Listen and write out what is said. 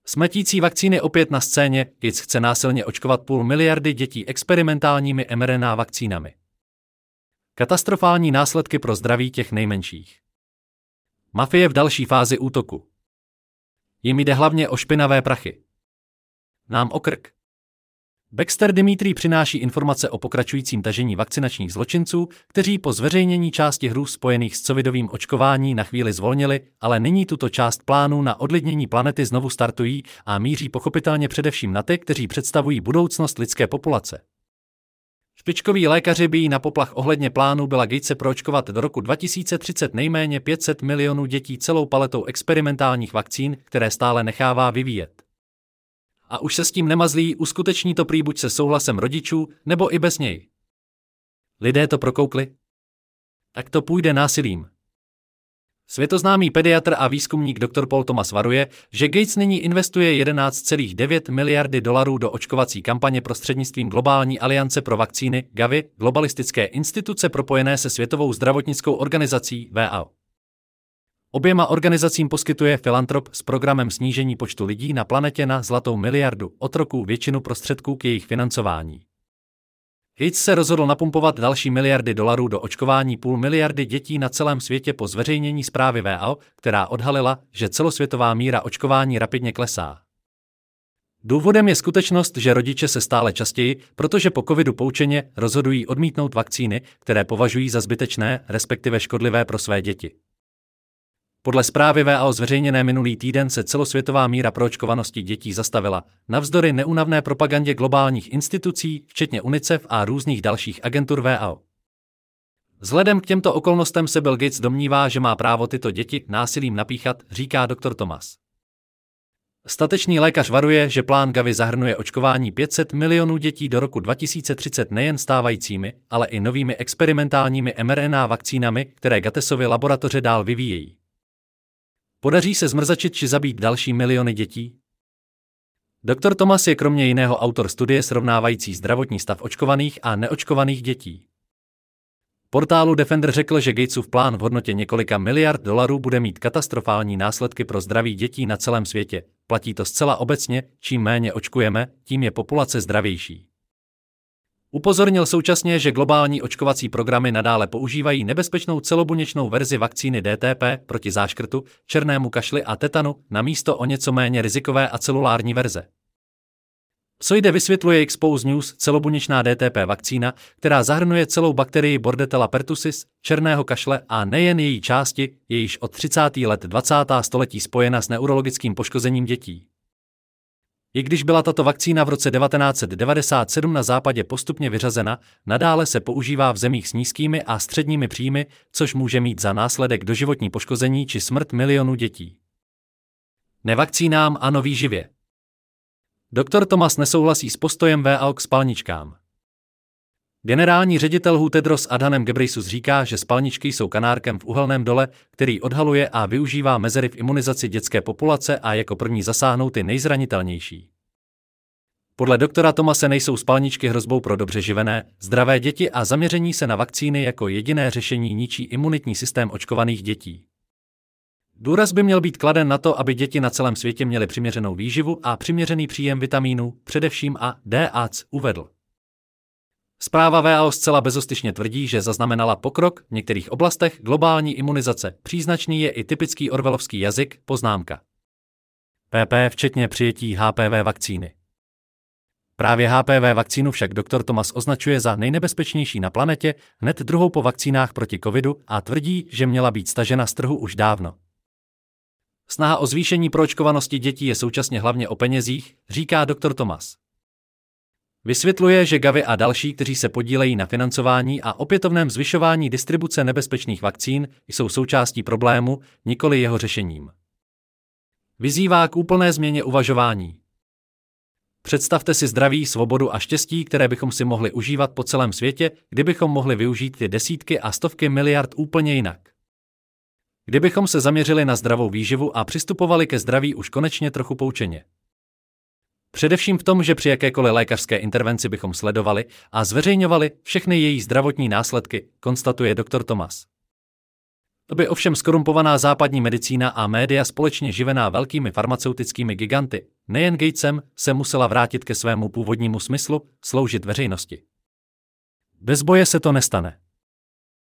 Smrtící vakcíny opět na scéně, Gates chce násilně očkovat 500 miliardy dětí experimentálními mRNA vakcínami. Katastrofální následky pro zdraví těch nejmenších. Mafie v další fázi útoku. Jim jde hlavně o špinavé prachy. Nám o krk. Baxter Dimitrij přináší informace o pokračujícím tažení vakcinačních zločinců, kteří po zveřejnění části hrůz spojených s covidovým očkování na chvíli zvolnili, ale nyní tuto část plánu na odlidnění planety znovu startují a míří pochopitelně především na ty, kteří představují budoucnost lidské populace. Špičkoví lékaři bijí na poplach ohledně plánu Billa Gatese proočkovat do roku 2030 nejméně 500 milionů dětí celou paletou experimentálních vakcín, které stále nechává vyvíjet. A už se s tím nemazlí, uskuteční to prý buď se souhlasem rodičů, nebo i bez něj. Lidé to prokoukli? Tak to půjde násilím. Světoznámý pediatr a výzkumník dr. Paul Thomas varuje, že Gates nyní investuje 11,9 miliardy dolarů do očkovací kampaně prostřednictvím globální aliance pro vakcíny Gavi, globalistické instituce propojené se Světovou zdravotnickou organizací WHO. Oběma organizacím poskytuje filantrop s programem snížení počtu lidí na planetě na zlatou miliardu otroků většinu prostředků k jejich financování. Gates se rozhodl napumpovat další miliardy dolarů do očkování 500 miliardy dětí na celém světě po zveřejnění zprávy WHO, která odhalila, že celosvětová míra očkování rapidně klesá. Důvodem je skutečnost, že rodiče se stále častěji, protože po covidu poučeně, rozhodují odmítnout vakcíny, které považují za zbytečné, respektive škodlivé pro své děti. Podle zprávy WHO zveřejněné minulý týden se celosvětová míra proočkovanosti dětí zastavila, navzdory neúnavné propagandě globálních institucí, včetně UNICEF a různých dalších agentur WHO. Vzhledem k těmto okolnostem se Bill Gates domnívá, že má právo tyto děti násilím napíchat, říká dr. Thomas. Statečný lékař varuje, že plán Gavi zahrnuje očkování 500 milionů dětí do roku 2030 nejen stávajícími, ale i novými experimentálními mRNA vakcínami, které Gatesovy laboratoře dál vyvíjejí. Podaří se zmrzačit či zabít další miliony dětí? Dr. Thomas je kromě jiného autor studie srovnávající zdravotní stav očkovaných a neočkovaných dětí. Portálu Defender řekl, že Gatesův plán v hodnotě několika miliard dolarů bude mít katastrofální následky pro zdraví dětí na celém světě. Platí to zcela obecně, čím méně očkujeme, tím je populace zdravější. Upozornil současně, že globální očkovací programy nadále používají nebezpečnou celobuněčnou verzi vakcíny DTP proti záškrtu, černému kašli a tetanu namísto o něco méně rizikové a celulární verze. Psoide vysvětluje Expose News celobuněčná DTP vakcína, která zahrnuje celou bakterii Bordetella pertussis, černého kašle a nejen její části, je již od 30. let 20. století spojena s neurologickým poškozením dětí. I když byla tato vakcína v roce 1997 na západě postupně vyřazena, nadále se používá v zemích s nízkými a středními příjmy, což může mít za následek doživotní poškození či smrt milionů dětí. Nevakcínám a nový živě. Dr. Thomas nesouhlasí s postojem WHO k spalničkám. Generální ředitel WHO Tedros Adhanom Ghebreyesus říká, že spalničky jsou kanárkem v uhelném dole, který odhaluje a využívá mezery v imunizaci dětské populace a jako první zasáhnou ty nejzranitelnější. Podle doktora Thomase nejsou spalničky hrozbou pro dobře živené, zdravé děti a zaměření se na vakcíny jako jediné řešení ničí imunitní systém očkovaných dětí. Důraz by měl být kladen na to, aby děti na celém světě měly přiměřenou výživu a přiměřený příjem vitamínů, především A, D a C, uvedl. Zpráva WHO zcela bezostyšně tvrdí, že zaznamenala pokrok v některých oblastech globální imunizace. Příznačný je i typický orwellovský jazyk, poznámka. PP včetně přijetí HPV vakcíny. Právě HPV vakcínu však dr. Thomas označuje za nejnebezpečnější na planetě, hned druhou po vakcínách proti covidu a tvrdí, že měla být stažena z trhu už dávno. Snaha o zvýšení proočkovanosti dětí je současně hlavně o penězích, říká dr. Thomas. Vysvětluje, že Gavi a další, kteří se podílejí na financování a opětovném zvyšování distribuce nebezpečných vakcín, jsou součástí problému, nikoli jeho řešením. Vyzývá k úplné změně uvažování. Představte si zdraví, svobodu a štěstí, které bychom si mohli užívat po celém světě, kdybychom mohli využít ty desítky a stovky miliard úplně jinak. Kdybychom se zaměřili na zdravou výživu a přistupovali ke zdraví už konečně trochu poučeně. Především v tom, že při jakékoliv lékařské intervenci bychom sledovali a zveřejňovali všechny její zdravotní následky, konstatuje dr. Thomas. To by ovšem skorumpovaná západní medicína a média společně živená velkými farmaceutickými giganty, Nejen Gatesem se musela vrátit ke svému původnímu smyslu, sloužit veřejnosti. Bez boje se to nestane.